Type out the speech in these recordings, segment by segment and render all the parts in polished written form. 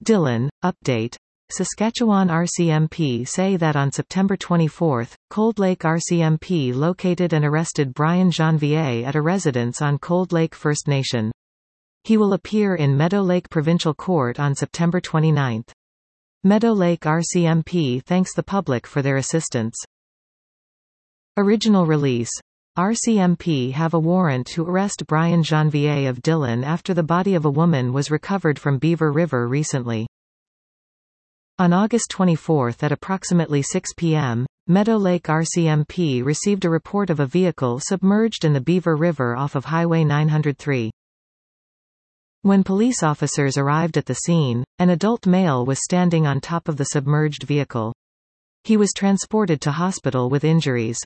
Dillon, update. Saskatchewan RCMP say that on September 24, Cold Lake RCMP located and arrested Brian Janvier at a residence on Cold Lake First Nation. He will appear in Meadow Lake Provincial Court on September 29. Meadow Lake RCMP thanks the public for their assistance. Original release. RCMP have a warrant to arrest Brian Janvier of Dillon after the body of a woman was recovered from Beaver River recently. On August 24 at approximately 6 p.m., Meadow Lake RCMP received a report of a vehicle submerged in the Beaver River off of Highway 903. When police officers arrived at the scene, an adult male was standing on top of the submerged vehicle. He was transported to hospital with injuries.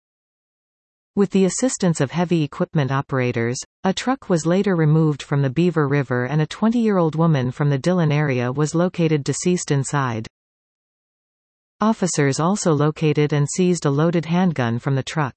With the assistance of heavy equipment operators, a truck was later removed from the Beaver River and a 20-year-old woman from the Dillon area was located deceased inside. Officers also located and seized a loaded handgun from the truck.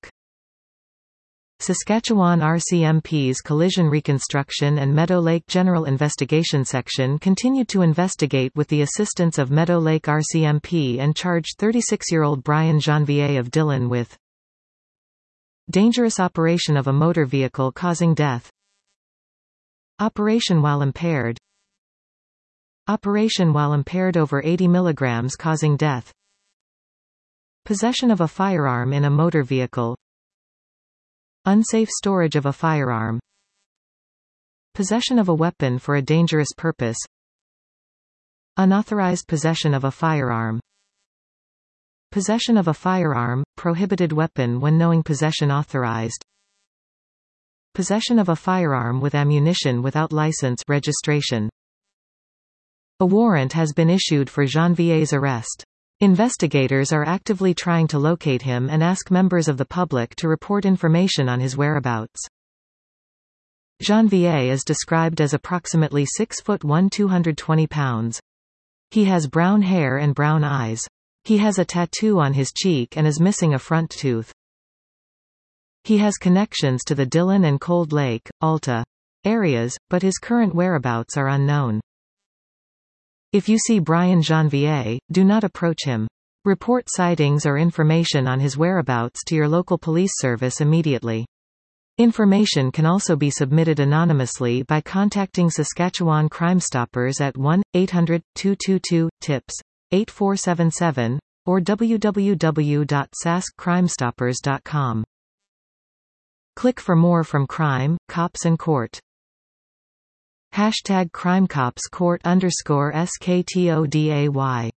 Saskatchewan RCMP's Collision Reconstruction and Meadow Lake General Investigation Section continued to investigate with the assistance of Meadow Lake RCMP and charged 36-year-old Brian Janvier of Dillon with dangerous operation of a motor vehicle causing death, operation while impaired, operation while impaired over 80 mg causing death, possession of a firearm in a motor vehicle, unsafe storage of a firearm, possession of a weapon for a dangerous purpose, unauthorized possession of a firearm, possession of a firearm, prohibited weapon when knowing possession authorized, possession of a firearm with ammunition without license registration. A warrant has been issued for Janvier's arrest. Investigators are actively trying to locate him and ask members of the public to report information on his whereabouts. Janvier is described as approximately 6'1", 220 pounds. He has brown hair and brown eyes. He has a tattoo on his cheek and is missing a front tooth. He has connections to the Dillon and Cold Lake, Alta areas, but his current whereabouts are unknown. If you see Brian Janvier, do not approach him. Report sightings or information on his whereabouts to your local police service immediately. Information can also be submitted anonymously by contacting Saskatchewan Crime Stoppers at 1-800-222-TIPS. 8477, or www.saskcrimestoppers.com. Click for more from Crime, Cops and Court. #CrimeCopsCourt_SKTODAY